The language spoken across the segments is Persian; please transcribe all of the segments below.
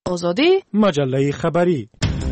آزادی مجله خبری.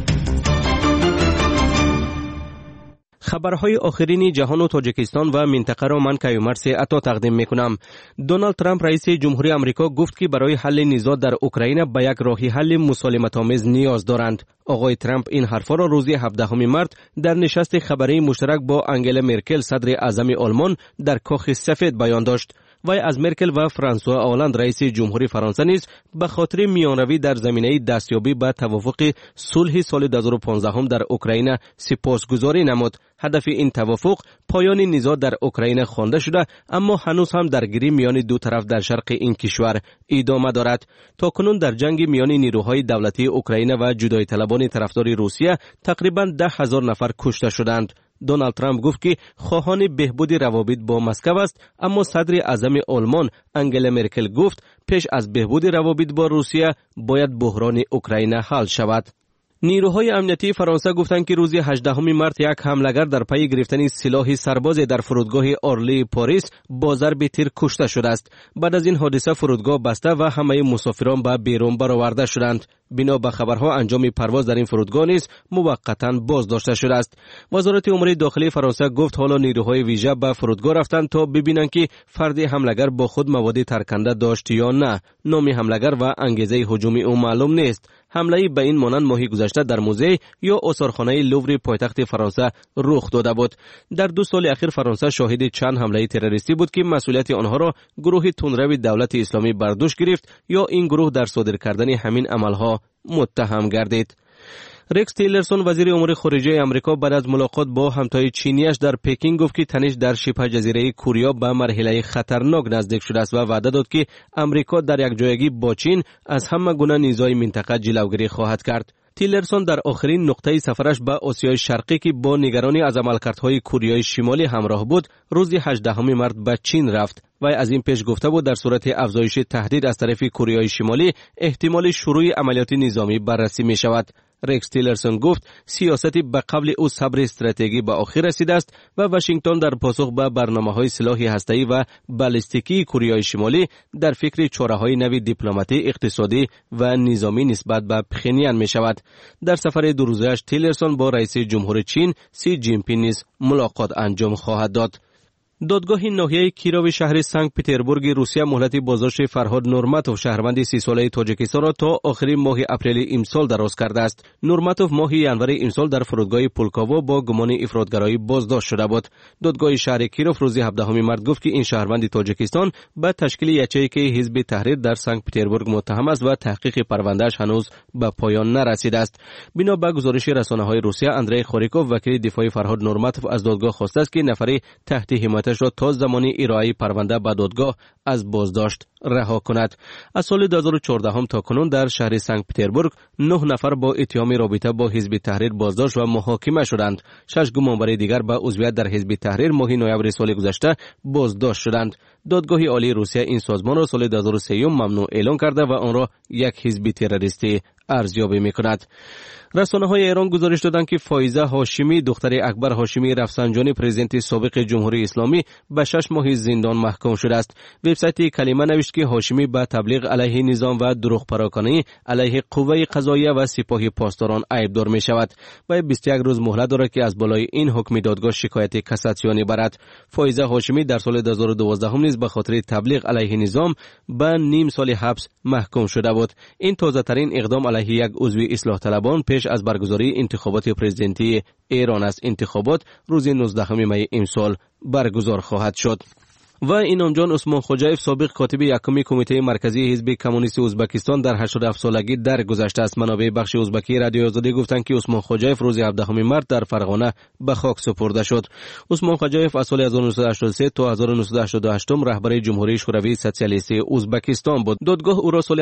خبرهای آخرین جهان و تاجیکستان و منطقه را من کیومرث عطا تقدیم میکنم. دونالد ترامپ رئیس جمهوری آمریکا گفت که برای حل نزاع در اوکراین به یک راه حل مسالمت‌آمیز نیاز دارند. آقای ترامپ این حرفا را روز 17 مارس در نشست خبری مشترک با انگلا مرکل صدر اعظم آلمان در کاخ سفید بیان داشت. وی از مرکل و فرانسوا آلاند رئیس جمهوری فرانسه نیز به خاطر میانروی در زمینه دستیابی به توافق صلح سال 2015 در اوکراین سپاسگزاری نمود. هدف این توافق پایان نزاع در اوکراین خوانده شده، اما هنوز هم درگیری میان دو طرف در شرق این کشور ادامه دارد. تاکنون در جنگ میان نیروهای دولتی اوکراین و جدایی طلبان طرفدار روسیه تقریبا 10,000 نفر کشته شدند. دونالد ترامپ گفت که خواهان بهبود روابط با مسکو است، اما صدر اعظم آلمان انگلا مرکل گفت پیش از بهبود روابط با روسیه باید بحران اوکراین حل شود. نیروهای امنیتی فرانسه گفتند که روز 18 مارس یک حمله‌گر در پی گرفتن سلاح سرباز در فرودگاه آرلی پاریس با ضرب تیر کشته شده است. بعد از این حادثه فرودگاه بسته و همه مسافران به بیرون برآورده شدند. بنا به خبرها انجام پرواز در این فرودگاه نیز موقتا بازداشته شده است. وزارت امور داخلی فرانسه گفت حالا نیروهای ویژه به فرودگاه رفتند تا ببینند که فرد حمله‌گر با خود مواد ترکنده داشت یا نه. نام حمله‌گر و انگیزه هجوم او معلوم نیست. حمله به این مانند ماهی گذشته در موزه یا آثارخانه لوور پایتخت فرانسه رخ داده بود. در 2 سال اخیر فرانسه شاهد چند حمله تروریستی بود که مسئولیت آنها را گروه تندرو دولت اسلامی بر دوش گرفت یا این گروه در صادر کردن همین عملها متهم گردید. رکس تیلرسون وزیر امور خارجه آمریکا بعد از ملاقات با همتای چینیش در پکین گفت که تنش در شبه جزیره کوریا به مرحله خطرناک نزدیک شده است و وعده داد که آمریکا در یک جایگی با چین از همه گونه نیزهای منطقه جلوگیری خواهد کرد. تیلرسون در آخرین نقطه سفرش به آسیای شرقی که با نگرانی از عملکردهای کوریای شمالی همراه بود، روز 18 مارس به چین رفت. و از این پیش گفته بود در صورت افزایش تهدید از طرف کوریای شمالی احتمال شروع عملیات نظامی بررسی می شود. رکس تیلرسون گفت سیاستی به قبل او صبر استراتژی به آخر رسیده است و واشنگتن در پاسخ به برنامه‌های سلاح هسته‌ای و بالستیکی کوریای شمالی در فکر چاره‌های نوی دیپلماتی، اقتصادی و نظامی نسبت به پخنیان می شود. در سفر 2 روزه‌اش تیلرسون با رئیس جمهور چین سی جین پینگ نیز ملاقات انجام خواهد داد. دادگاه ناحیه کیروی شهر سنت پترزبورگ روسیه مهلت بازداشت فرهاد نورماتوف شهروند 30 ساله تاجیکستان را تا آخرین ماه اپریل امسال دراز کرده است. نورماتوف ماه ینور امسال در فرودگاه پولکاوا با گمان افراطگرایی بازداشت شده بود. دادگاه شهر کیروف روز 17 مارس گفت که این شهروند تاجیکستان به تشکیل یچه‌ای حزب تحریر در سنت پترزبورگ متهم است و تحقیق پروندهش هنوز به پایان نرسیده است. بنا به گزارش رسانه‌های روسیه، اندری خوریکوف وکیل دفاعی فرهاد نورماتوف از دادگاه خواسته است که نفری تحت حمایت را تا زمان ارائه پرونده به دادگاه از بازداشت رها کند. از سال 2014 تا کنون در شهر سنت پترزبورگ 9 نفر با اتهام رابطه با حزب تحریر بازداشت و محاکمه شدند. 6 گمانبر دیگر به عضویت در حزب تحریر ماه نوامبر سال گذشته بازداشت شدند. دادگاه عالی روسیه این سازمان را سال 2003 ممنوع اعلام کرده و آن را یک حزب تروریستی ارزیابی می‌کند. رسانه‌های ایران گزارش دادند که فایزه هاشمی دختر اکبر هاشمی رفسنجانی پرزیدنت سابق جمهوری اسلامی به 6 ماه زندان محکوم شده است. وبسایت کلمه نوشت که هاشمی به تبلیغ علیه نظام و دروغ پراکنی علیه قوه قضاییه و سپاه پاسداران عیبدار می‌شود و 21 روز مهلت دارد که از بالای این حکم دادگاه شکایت کاساسیونی برد. فایزه هاشمی در سال 2012 نیز به خاطر تبلیغ علیه نظام به نیم سال حبس محکوم شده بود. این تازه‌ترین اقدام علیه یک عضو اصلاح طلبان پیش از برگزاری انتخابات پرزیدنتی ایران است. انتخابات روز 19 می امسال برگزار خواهد شد. و اینام جان عثمان خوجایف سابق کاتب یکمی کمیته مرکزی حزب کمونیست ازبکستان در 87 سالگی درگذشته است. منابع بخش ازبکی رادیو آزادی گفتند که عثمان خوجایف روز 17 مارس در فرغانه به خاک سپرده شد. عثمان خوجایف از سال 1983 تا 1988 رهبر جمهوری شوروی سوسیالیستی ازبکستان بود. دادگاه او را سال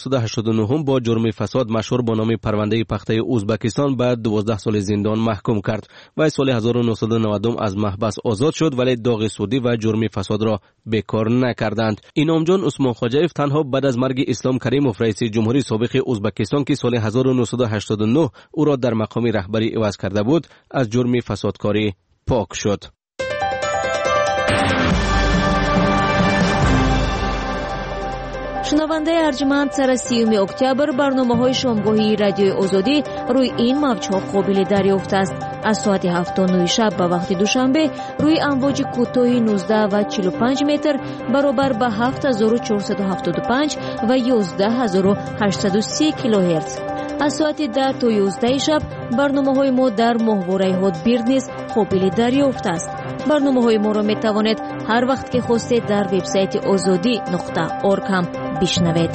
1989 با جرم فساد مشهور با نام پرونده پخته ازبکستان به 12 سال زندان محکوم کرد و سال 1990 از محبس آزاد شد، ولی داغ سودی و جرم فساد را بکار نکردند. اینام جان عثمان خوجایف تنها بعد از مرگ اسلام کریموف رئیس جمهوری سابق ازبکستان که سال 1989 او را در مقام رهبری عوض کرده بود از جرم فسادکاری پاک شد. شنونده ارجمند، سر 30 اکتبر برنامه‌های شامگاهی رادیو آزادی روی این موج‌ها قابل دریافت است. از ساعت 7:09 شب به وقت دوشنبه روی امواج کوتاه 19 و 45 متر برابر به 7475 و 11830 کیلوهرتز. از ساعت 10 تا 11 شب برنامه‌های ما در ماهواره هات بیرد نیز قابل دریافت است. برنامه‌های ما را می‌توانید هر وقت که خواستید در وبسایت azadi.org هم بشنوید.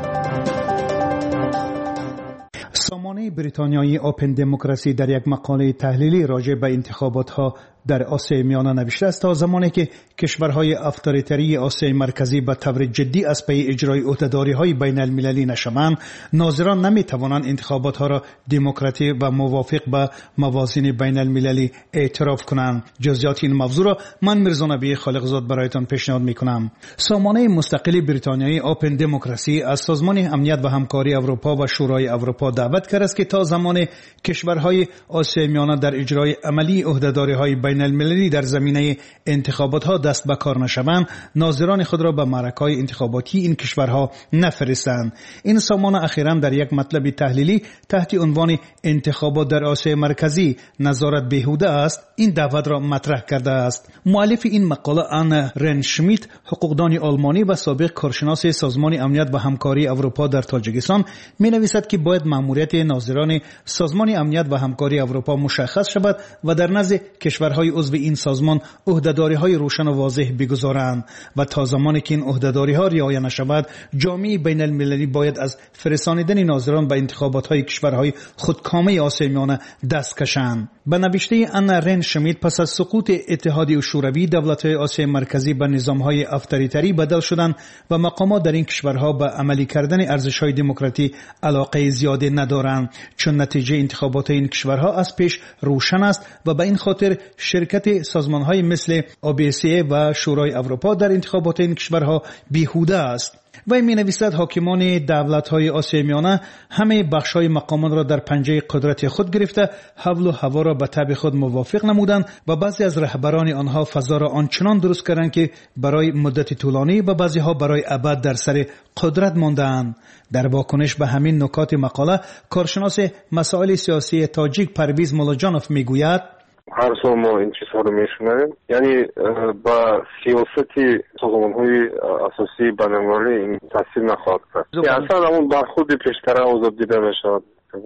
سامانه بریتانیایی اوپن دموکراسی در یک مقاله تحلیلی راجع به انتخابات‌ها در آسیای میانه نوشته است تا زمانی که کشورهای اتوریتری آسیای مرکزی به طور جدی از پی اجرای عهدهداری‌های بین المللی نشوند، ناظران نمی‌توانند انتخابات‌ها را دموکراتیک و موافق به موازین بین المللی اعتراف کنند. جزئیات این موضوع را من میرزا نبی خالقزاد برایتان پیشنهاد می‌کنم. سامانه مستقل بریتانیایی اوپن دموکراسی از سازمان امنیت و همکاری اروپا و شورای اروپا دعوت کرده است که تا زمان کشورهای آسیای میانه در اجرای عملی عهدهداری‌های بین المللی در زمینه انتخابات‌ها دست به کار نشوند، ناظران خود را به معرکه‌های انتخاباتی این کشورها نفرستند. این سامانه اخیراً در یک مطلب تحلیلی تحت عنوان انتخابات در آسیای مرکزی نظارت بیهوده است این دعوت را مطرح کرده است. مؤلف این مقاله آنا رنشمیت، حقوقدان آلمانی و سابق کارشناس سازمان امنیت و همکاری اروپا در تاجیکستان، می‌نویسد که باید مأموریت ناظران سازمان امنیت و همکاری اروپا مشخص شود و در نزد کشورهای عضو این سازمان عهدهداری‌های روشن و واضح بگذارند و تا زمانی که این عهدهداری‌ها رعایت نشود، جامعه بین المللی باید از فرستانیدن ناظران به انتخابات‌های کشورهای خودکامه آسیای میانه دست کشند. به نوشته آنا رنشمیت، پس از سقوط اتحادیه شوروی، دولت‌های آسیای مرکزی به نظام‌های اتوریتری بدل شدند و مقامات در این کشورها به عملی کردن ارزش‌های دموکراتی علاقه زیادی ندارند، چون نتیجه انتخابات این کشورها از پیش روشن است و به این خاطر شرکت سازمان‌های مثل OBSE و شورای اروپا در انتخابات این کشورها بیهوده است. و می نویسد حاکمان دولت‌های آسیای میانه همه بخش‌های مقامان را در پنجه قدرت خود گرفته، حول و هوا را به تبع خود موافق نمودند و بعضی از رهبران آنها فضا را آنچنان درست کردند که برای مدت طولانی و بعضی‌ها برای ابد در سر قدرت ماندند. در واکنش به همین نکات مقاله، کارشناس مسائل سیاسی تاجیک پرویز مولاجانوف میگوید: هر سال ما این چیزها رو میشنویم، یعنی با سیاستی سازمان‌های اساسی بین‌المللی این تاثیر نخواهد کرد. اصلا همون برخورد پیشتر آزاد دیده میشود،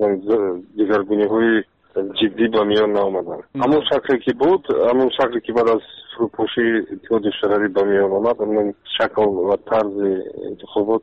دیگرگونی‌های جدی به میان نآمدن. همون شکلی که بود، همون شکلی که بعد از فروپاشی اتحاد شوروی به میان آمد، همون شکل و طرز انتخابات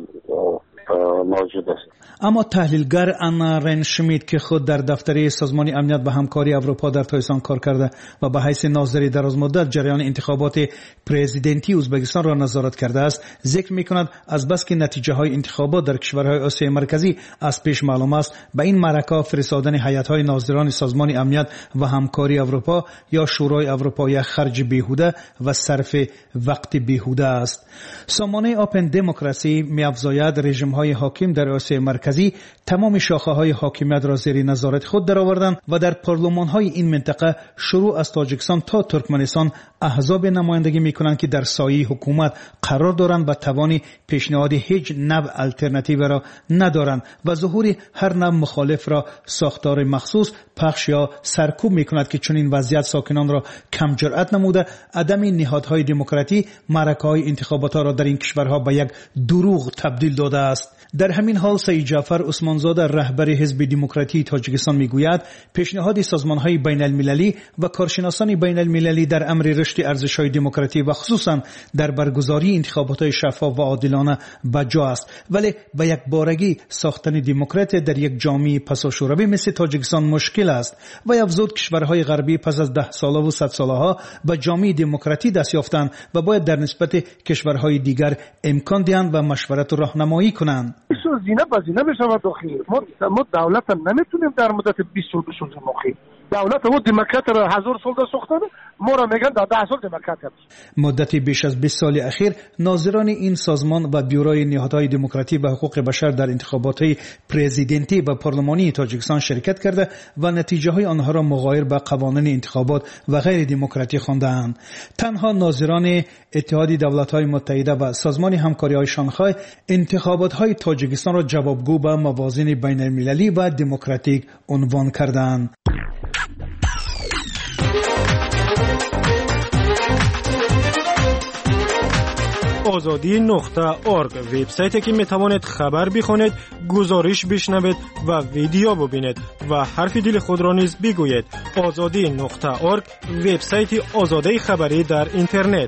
موجود است. اما تحلیلگر آنا رنشمیت که خود در دفتر سازمان امنیت و همکاری اروپا در تاجیکستان کار کرده و به حیث ناظر درازمدت جریان انتخابات پرزیدنتی ازبکستان را نظارت کرده است، ذکر می‌کند از بس که نتیجه های انتخابات در کشورهای آسیای مرکزی از پیش معلوم است، به این معرکه فرستادن هیئت‌های ناظران سازمان امنیت و همکاری اروپا یا شورای اروپا یک خرج بیهوده و صرف وقت بیهوده است. سامانه اوپن دموکراسی می‌افزاید رژیم‌های حاکم در آسیای مرکزی تمام شاخه‌های حاکمیت را زیر نظارت خود درآوردند و در پارلمان‌های این منطقه شروع از تاجیکستان تا ترکمنستان احزاب نمایندگی می‌کنند که در سایه حکومت قرار دارند و توانی پیشنهاد هیچ نوع الटरनेटिव را ندارند و ظهور هر نوع مخالف را ساختار مخصوص پخش یا سرکوب می‌کند که چنین وضعیت ساکنان را کم جرأت نموده عدم نهادهای دموکراتی معرکه‌های انتخابات را در این کشورها به یک دروغ تبدیل داده است. در همین حال سید جعفر عثمانزاده رهبر حزب دموکراتی تاجیکستان میگوید پیشنهاد سازمان‌های بین المللی و کارشناسان بین المللی در امر رشد ارزش‌های دموکراتی و خصوصا در برگزاری انتخابات شفاف و عادلانه بجا است، ولی به یک بارگی ساختن دموکراتی در یک جامعه پساشوروی مثل تاجیکستان مشکل است و افزود کشورهای غربی پس از 10 ساله و 100 ساله ها به جامعه دموکراتی دست یافتند و باید در نسبت کشورهای دیگر امکان دهند و مشورت و راهنمایی کنند. زینه به زینه بشود داخل. ما دولت نمیتونیم در مدت 20 روز مخی دولت و دموکرات را 1000 سال ساختن، ما را میگن در 10 سال دموکرات. مدتی بیش از 20 سال اخیر ناظران این سازمان و بیوروی نهادهای دموکراسی و حقوق بشر در انتخابات پرزیدنتی و پارلمانی تاجیکستان شرکت کرده و نتیجه های آنها را مغایر به قوانین انتخابات و غیر دموکراتی خواندند. تنها ناظران اتحاد دولت‌های متحده و سازمان همکاری‌های شانگهای انتخابات تاجیکستان را جوابگو به موازین بین المللی و دموکراتیک عنوان کردند. azadi.org وبسایتی که میتوانید خبر بخونید، گزارش بشنوید و ویدیو ببینید و حرف دل خود را نیز بگویید. azadi.org وبسایت آزادی خبری در اینترنت.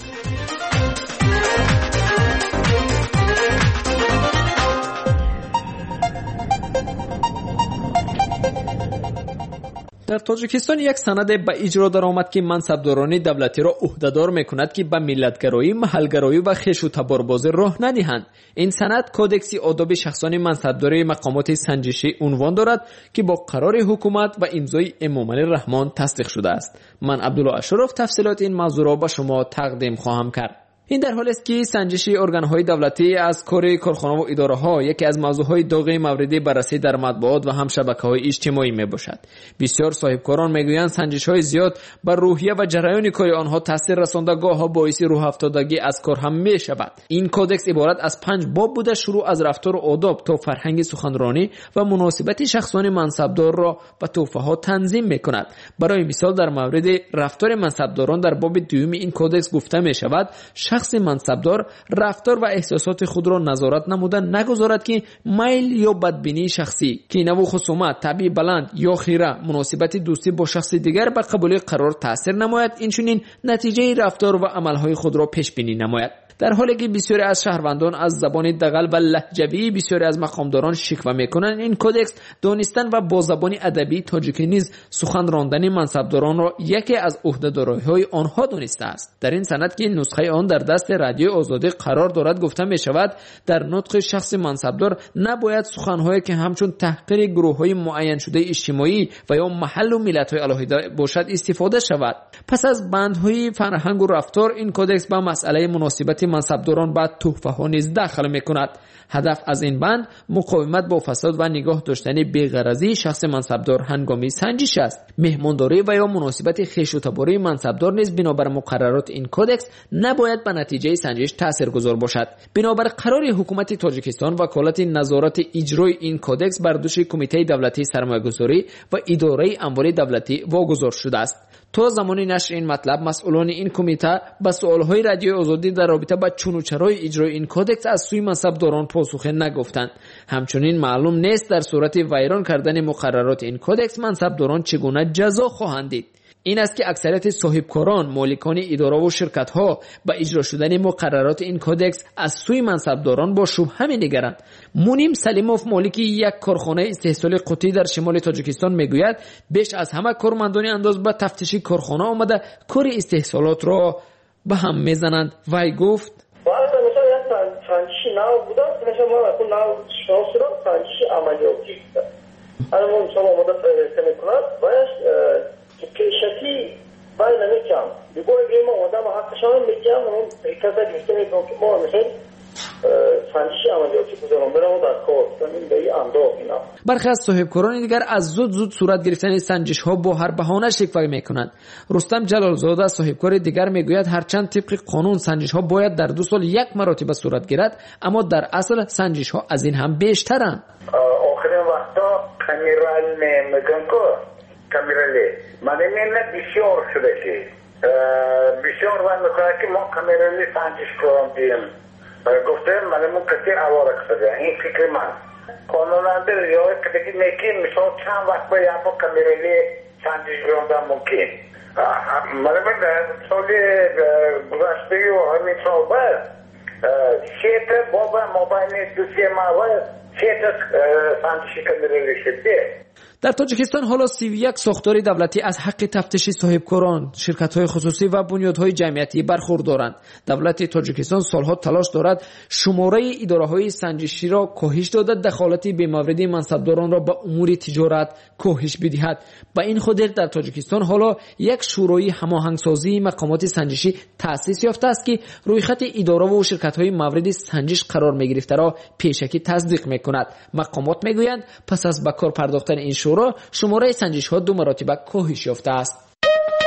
در تاجیکستان یک سند به اجرا درآمد که منصبداران دولتی را عهدهدار میکند که به ملتگرایی، محلگرایی و خویش و تباربازی راه ندهند. این سند کودکس آداب شخصان منصبداری مقامات سنجشی عنوان دارد که با قرار حکومت و امضای امامعلی رحمان تصدیق شده است. من عبدالله اشرف تفصیلات این موضوع را به شما تقدیم خواهم کرد. این در حالی است که سنجش ارگان‌های دولتی از کار کارخانه و اداره‌ها یکی از موضوع‌های داغ مورد بررسی در مطبوعات و هم شبکه‌های اجتماعی میباشد. بسیار صاحبکاران میگویند سنجش‌های زیاد بر روحیه و جریان کار آنها تاثیر رسانده، گاه‌ها باعث روح افتادگی از کار هم میشود. این کودکس عبارت از 5 باب بوده، شروع از رفتار و آداب تا فرهنگ سخنرانی و مناسبت شخصان منصبدار را به توفیه‌ها تنظیم می‌کند. برای مثال در مورد رفتار منصبداران در باب دوم این کودکس گفته می‌شود شخص منصبدار رفتار و احساسات خود را نظارت نمودن نگذارد که میل یا بدبینی شخصی، کینه و خصومت، طبع بلند یا خیره، مناسبت دوستی با شخص دیگر به قبول قرار تاثیر نماید، اینچنین نتیجه رفتار و عملهای خود را پیش بینی نماید. در حالی که بسیاری از شهروندان از زبان دغل و لهجوی بسیاری از مقامداران شکوه میکنند، این کودکس دانستن و با زبان ادبی تاجیکی نیز سخن راندن منصبداران را یکی از عهده‌داری‌های آنها دانسته است. در این سند که نسخه آن در دست رادیو آزادی قرار دارد گفته می شود در نطق شخص منصبدار نباید سخن‌هایی که همچون تحقیر گروه‌های معین شده اجتماعی و یا محل و ملت‌های علیحده باشد استفاده شود. پس از بندهای فرهنگ و رفتار، این کودکس با مسئله مناسبت منصبداران با توفیه‌ها نیز داخل می‌کند. هدف از این بند مقاومت با فساد و نگاه داشتن بی‌غرضی شخص منصبدار هنگام سنجش است. مهمانداری و یا مناسبت خویش و تباری منصبدار نیز بنابر مقررات این کودکس نباید به نتیجه سنجش تاثیرگذار باشد. بنابر قرار حکومت تاجیکستان وکالت نظارت اجرای این کودکس بر دوش کمیته دولتی سرمایه‌گذاری و اداره اموال دولتی واگذار شده است. تا زمان نشر این مطلب مسئولان این کمیته به سوالهای رادیو آزادی در رابطه با چون و چرای اجرای این کودکس از سوی منصبداران پاسخ نگفتند. همچنین معلوم نیست در صورت ویران کردن مقررات این کودکس منصبداران چگونه جزا خواهند دید. این است که اکثریت صاحبکاران، مالکان اداره و شرکت‌ها با اجرا شدن مقررات این کودکس از سوی منصبداران با شبهه می‌نگرند. مونیم سلیموف مالک یک کارخانه استحصال قطعی در شمال تاجیکستان میگوید بیش از همه کارمندان انداز به تفتیش کارخانه آمده کار استحصالات را به هم میزنند. وی گفت سنجش نو بوده، مثلا ما اون نو شناسی را سنجش عملیاتی است. الان شما آماده پرسته می‌کند باید پیشکی باید نمی‌کنم. دیگه اگه ما آدم حقشان میگم اون کسا گفته میکنم که ما میخوایم سنجش عملیاتی بزنم برام در کار کنیم به این انداز اینا. برخی از صاحبکاران دیگر از زود صورت گرفتن سنجش ها با هر بهانه شکوه میکنند. رستم جلالزاده صاحبکار دیگر میگوید هرچند طبق قانون سنجش ها باید در 2 سال 1 مرتبه صورت گیرد، اما در اصل سنجش ها از این هم بیشترند. آخرین وقتا کامیرال میگن که کامیرالی من میگم بسیار شده که بسیار وقت میکنه که ما کامیرالی سنجش کنم دیم گفته من کسی اوارک شده. این فکر من قانوننده ریاض که بگید میکنیم مثال چند وقت باید با کامیرالی سنجش کنم ممکن. من سال گذشته و همین سال باید شیط بابا موبایل دوسیه ما باید شیط سنجشی کمیرالی شده. در تاجیکستان حالا 31 ساختار دولتی از حق تفتیش صاحبکاران، شرکت‌های خصوصی و بنیادهای جمعیتی برخوردارند. دولت تاجیکستان سالها تلاش دارد شماره اداره‌های سنجشی را کاهش داده، دخالتی بی‌موردی منصبداران را به امور تجارت کاهش بدهد. به این خاطر در تاجیکستان حالا یک شورای هماهنگسازی مقامات سنجشی تأسیس یافته است که رویخط اداره و شرکت‌های مورد سنجش قرار می‌گرفته را پیشکی تصدیق می‌کند. مقامات می‌گویند پس از به کار پرداختن این شماره سنجش‌ها 2 مراتبه کاهش یافته است.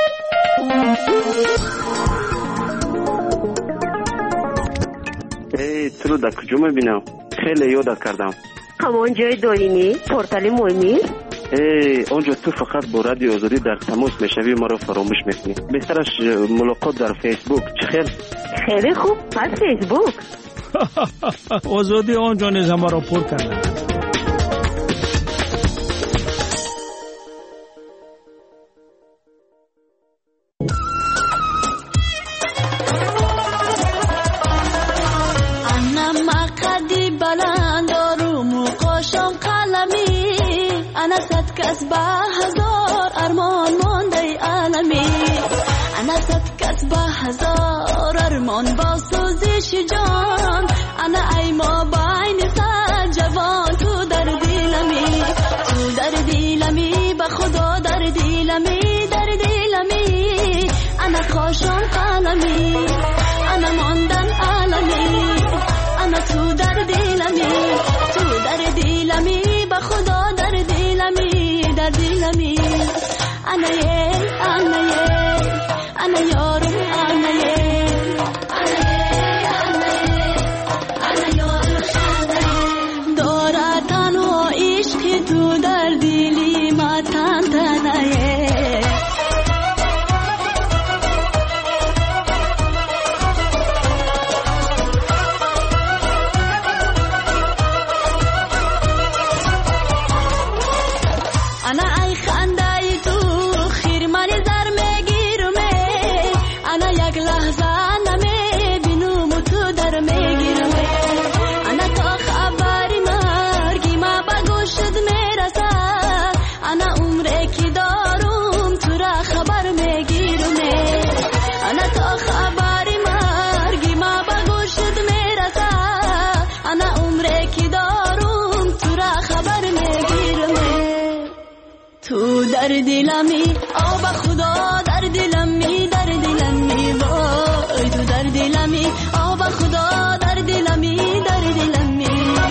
تو رو در کجا می‌بینم؟ خیلی یاد کردم. همان جای دارینی؟ پورتال مهمی؟ اونجا تو فقط با رادیو آزادی در تماس میشوی، ما رو فراموش میکنی. بهترش ملاقات در فیسبوک. چه خیر؟ خیلی خوب، پس فیسبوک. آزادی آنجا نیز ما را پر کرده. کس به هزار ارمان مانده عالمی، انا صد کس به هزار ارمان با سوزش جان، انا ای ما بین صد جوان تو در دیلمی، تو در دیلمی به خدا در دیلمی، در دیلمی انا خوشم قلمی، انا ماندن عالمی، انا تو در دیلمی، تو در دیلمی به خدا در دیلمی، در دیلمی انا یه انا یه انا یارم انا یه انا یارم داره تنها عشق تو در دیلی ما تن تنایه. در دیلمی آب خدا در دیلمی، در دیلمی وای تو در دیلمی آب خدا در دیلمی، در دیلمی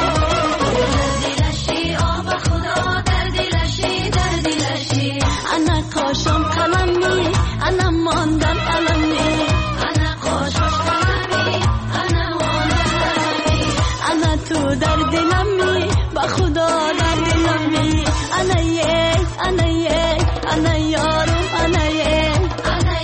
دلشی آب خدا در دلشی، در دلشی انا کاشم قلمی، انا ماندم علمی، انا کاشم قلمی، انا ماندم علمی، انا تو در دیلمی با خدا در دیلمی انا یه انا یه انا یارم انا یه انا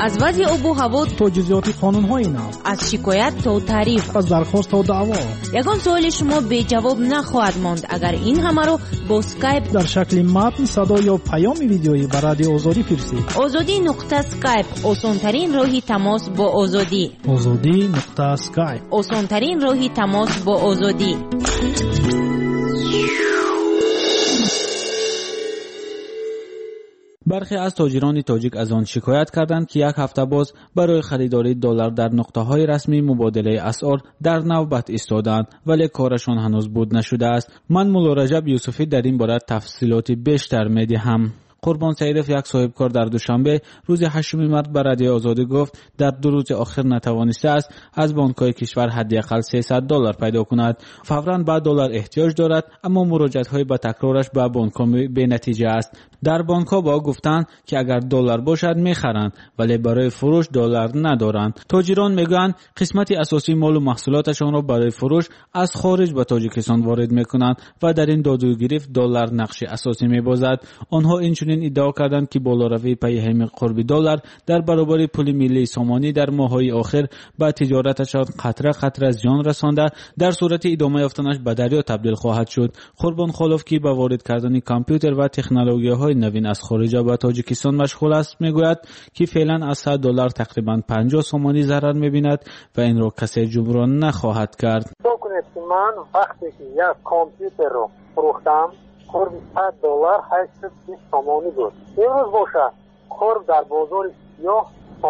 از وضع آب و هوا تا جزئیات قانون‌های نو، از شکایت تا تعریف، از درخواست تا دعوا، یگان سوال شما بی جواب نخواهد ماند اگر این همه رو با اسکایپ در شکل متن، صدا یا پیام ویدیویی به رادیو آزادی فرستید. azadi.skype آسان‌ترین راهی تماس با آزادی. azadi.skype آسان‌ترین راهی تماس با آزادی. برخی از تاجران تاجیک از آن شکایت کردند که یک هفته باز برای خریداری دلار در نقطه‌های رسمی مبادله اسعار در نوبت ایستادند ولی کارشان هنوز بود نشده است. من مولا رجب یوسفی در این باره تفصیلات بیشتر می‌دهم. قربان سیدف یک صاحبکار در دوشنبه روز 8 مارس به رادیو آزادی گفت در 2 روز آخر نتوانسته است از بانک‌های کشور حداقل $300 پیدا کند. فوراً به دلار احتیاج دارد اما مراجعت‌های به تکرارش به بانک‌ها بی‌نتیجه است. در بانک‌ها با گفتند که اگر دلار باشد می‌خرند ولی برای فروش دلار ندارند. تاجران میگویند قسمتی اساسی مال و محصولاتشان را برای فروش از خارج به تاجیکستان وارد می‌کنند و در این داد و گرفت دلار نقش اساسی می‌بازد. آنها اینچنین ادعا کردند که بالاروی پیهم قرب دلار در برابر پول ملی سامانی در ماه‌های آخر به تجارتشان قطره قطره زیان رسانده در صورت ادامه یافتنش به دریا تبدیل خواهد شد. قربان خالوف که به وارد کردن کامپیوتر و تکنولوژی‌های نوین از خارج به تاجیکستان مشغول است میگوید که فعلا از $100 تقریبا 50 سامانی ضرر می‌بیند و این را کسی جبران نخواهد کرد. بکنید که من وقتی که یک کامپیوتر رو فروختم قرب $100 820 سامانی بود. امروز باشه قرب در بازار سیاه تا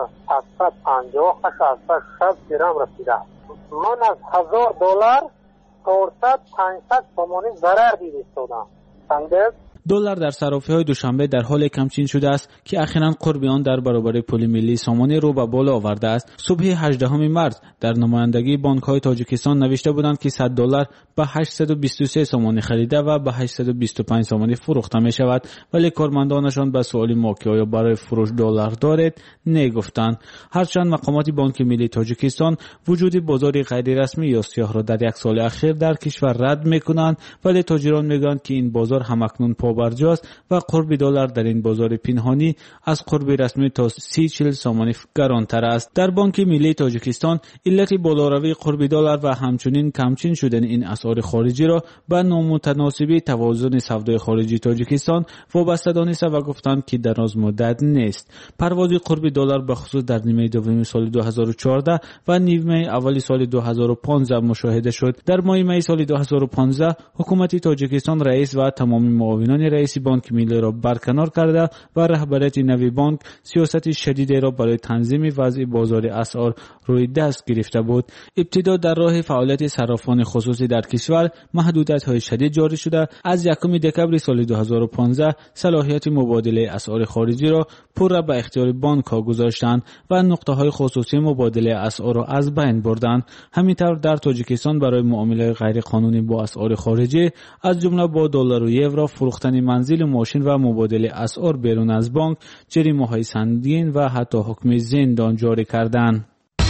850 860 درم رسیده. من از $1000 400 500 سامانی ضرر دید استادم. دلار در صرافی‌های دوشنبه در حال کمچین شده است که اخیراً قرب آن در برابر پول ملی سامانی رو به بالا آورده است. صبح 18 مارس در نمایندگی بانک‌های تاجیکستان نوشته بودند که $100 به 823 سامانی خریده و به 825 سامانی فروخته می شود ولی کارمندانشان به سوال ما که آیا برای فروش دلار دارید نگفتند. هرچند مقامات بانک ملی تاجیکستان وجود بازار غیر رسمی یا سیاه را در یک سال اخیر در کشور رد می‌کنند ولی تاجران میگویند که این بازار همکنون پابرجاست و قرب دلار در این بازار پنهانی از قرب رسمی تا 30-40 سامانی گرانتر است. در بانک ملی تاجیکستان علت بالاروی قرب دلار و همچنین کمچین شدن این اسعار خارجی را به نامتناسبی توازن سودای خارجی تاجیکستان وابسته دانسته و گفتند که دراز مدت نیست. پرواز قرب دلار به خصوص در نیمه دوم سال 2014 و نیمه اول سال 2015 مشاهده شد. در ماه می سال 2015 حکومت تاجیکستان رئیس و تمام معاونان رئیس بانک ملی را برکنار کرده و رهبریت نوی بانک سیاست شدیدی را برای تنظیم وضع بازار اسعار روی دست گرفته بود. ابتدا در راه فعالیت صرافان خصوصی در کشور محدودیت‌های شدید جاری شده. از 1 دکمبر سال 2015 صلاحیت مبادله اسعار خارجی را پورا به اختیار بانک‌ها گذاشتند و نقطه‌های خصوصی مبادله اسعار را از بین بردند. همینطور در تاجیکستان برای معامله غیر قانونی با اسعار خارجی از جمله با دلار و یورو فروختن منزل، ماشین و مبادله اسعار بیرون از بانک جریمه‌های سنگین و حتی حکم زندان جاری کردند.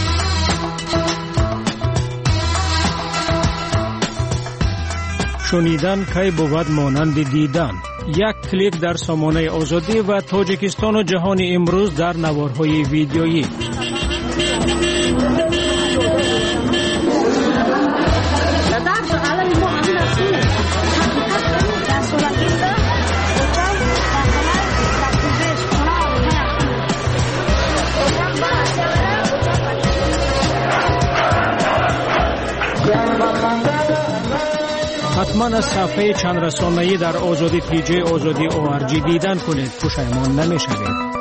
شنیدن کی بود مانند دیدن. یک کلیک در سامانه آزادی و تاجیکستان و جهان امروز در نوارهای ویدیویی. حتما از صفحه چند رسانه‌ای در آزادی پیجی آزادی ORG دیدن کنید. پشیمان نمی‌شوید.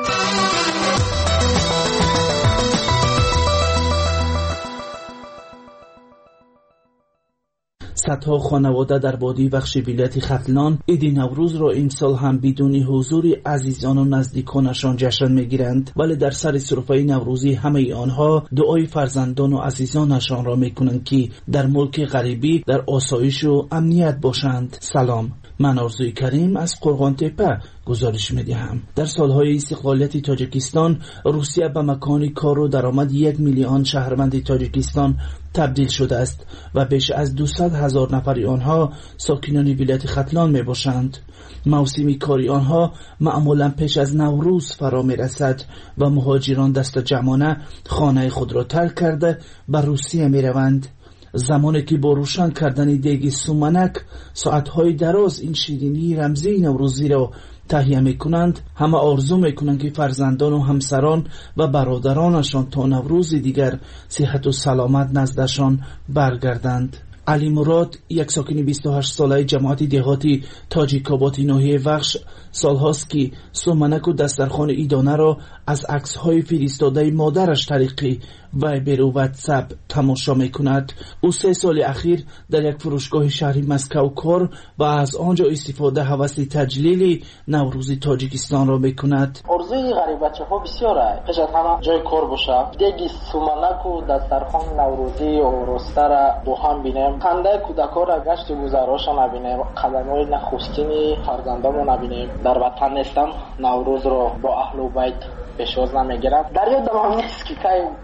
صدها خانواده در وادی بخش ولایت ختلان عید نوروز را امسال هم بدون حضور عزیزان و نزدیکانشان جشن میگیرند، ولی در سر سرفه نوروزی همه آنها دعای فرزندان و عزیزانشان را میکنند که در ملک غریبی در آسایش و امنیت باشند. سلام، من آرزوی کریم از قرغان تپه گزارش می‌دهم. در سالهای استقلالیت تاجیکستان روسیه به مکان کار و درآمد 1 میلیون شهروند تاجیکستان تبدیل شده است و بیش از 200,000 نفر آنها ساکنان ولایت ختلان می باشند. موسم کاری آنها معمولا پیش از نوروز فرا می رسد و مهاجران دست جمعانه خانه خود را ترک کرده به روسیه می روند. زمانی که با روشن کردن دیگ سومنک ساعتهای دراز این شیرینی رمزی نوروزی را تهیه میکنند، همه آرزو میکنند که فرزندان و همسران و برادرانشان تا نوروز دیگر صحت و سلامت نزدشان برگردند. علی مراد، یک ساکن 28 ساله جماعت دهاتی تاجیکاباد ناحیه وخش، سالهاست که سومنک و دسترخوان ایدانه را از عکس‌های فرستاده مادرش طریقی وایبر و واتساپ تماشا میکند. او 3 سال اخیر در یک فروشگاه شهری مسکو کار و از آنجا استفاده هوس تجلیل نوروز تاجیکستان را میکند. ارزوی غریب بچه‌ها بسیاره. پیش از همه جای کار باشه. دیگه سومنک و دسترخوان نوروزی و رسته را با هم بینیم. خنده کودکان را گشت گذراش نبینیم. قدم‌های نخستینی فرزندامون نبینیم. در وطن نیستم نوروز رو با اهل و بیت پیشواز نمیگیرم. در یادم هم نیست که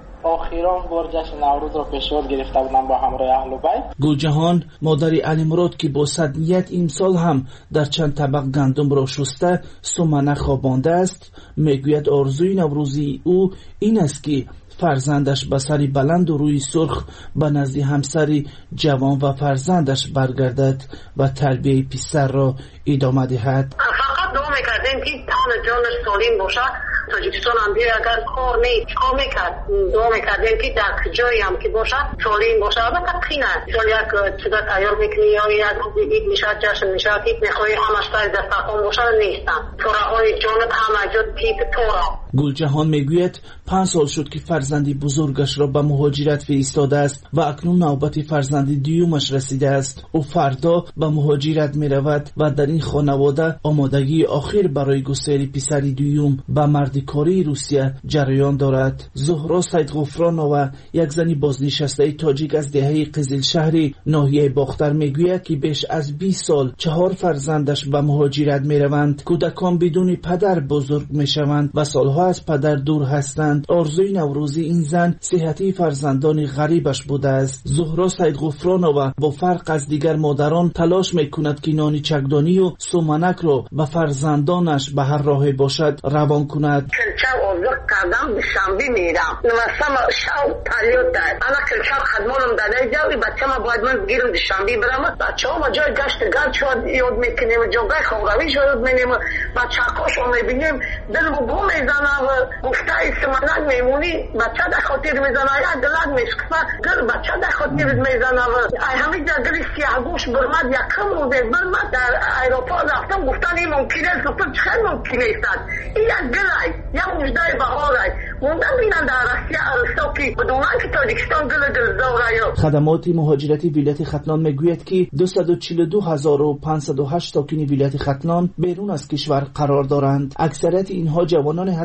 آخران بار جشن نوروز رو پیشواز گرفته بودم با همراه اهل و بیت. گلجهان، مادر علی مراد که با صدیت امسال هم در چند طبق گندم را شسته سومنک خوابانده است، میگوید آرزوی نوروزی او این است که فرزندش به سری بلند و روی سرخ به نزد همسری جوان و فرزندش برگردد و تربیه پسر را ادامه دهد. فقط دعا میکردیم که تن جانش سالم باشه. تاجیکستان هم بیا اگر کار نیست چکار میکرد؟ دعا میکردیم که در جایی هم که باشه سالم باشه. البته قینه سال یک چیزا تیار میکنی یا یک روز عید میشه جشن میشه که میخوایی همش سر دسترخوان باشه نیستن. توراهای جانت همه جا پیت تورا. گلجهان میگوید 5 سال شد که فرزندی بزرگش را به مهاجرت فرستاده است و اکنون نوبت فرزند دیومش رسیده است. او فردا به مهاجرت می رود و در این خانواده آمادگی آخر برای گسیل پسر دیوم به مردکاری روسیه جریان دارد. زهرا سید غفرانова، یک زنی بازنشسته تاجیک از دهه قزل شهری ناحیه باختر میگوید که بیش از 20 سال 4 فرزندش به مهاجرت می روند. کودکان بدون پدر بزرگ می شوند و سالها از پدر دور هستند. آرزوی نوروزی این زن صحتی فرزندان غریبش بوده است. زهرا سید غفرانова با فرق از دیگر مادران تلاش میکند که نان چکدانی و سومنک را به فرزندانش به هر راه باشد روان کند. کلچه آزاد کردم به شنبه میرم نمستم شو تلیوت داد انا کلچه خدمانم داده جاوی بچه ما باید من گیرم به شنبه برم بچه ها ما جای گشت گرد شد یاد میکنیم جاگای خوراوی شد میبینیم بچه هاکاش رو میبینیم دل بو میزنم گفته سومنک میمونی بچه در خاطر میزنه یا دلت میشکفه گل بچه در خاطر میزنه همه جا گلی سیاه گوش برمد یکم روزه برمد در ایروپا رفتم گفتن این ممکنه است گفتم چخیل ممکنه است این یک گلای یا مجدای بهارای موندن بینن در رسیه عرصا که بدونن که تاجیکستان گل دلزاره. خدمات مهاجرتی ولایت ختلان میگوید که 242,508 ساکن ولایت ختلان بیرون از کشور قرار دارند. اکثریت اینها جوانان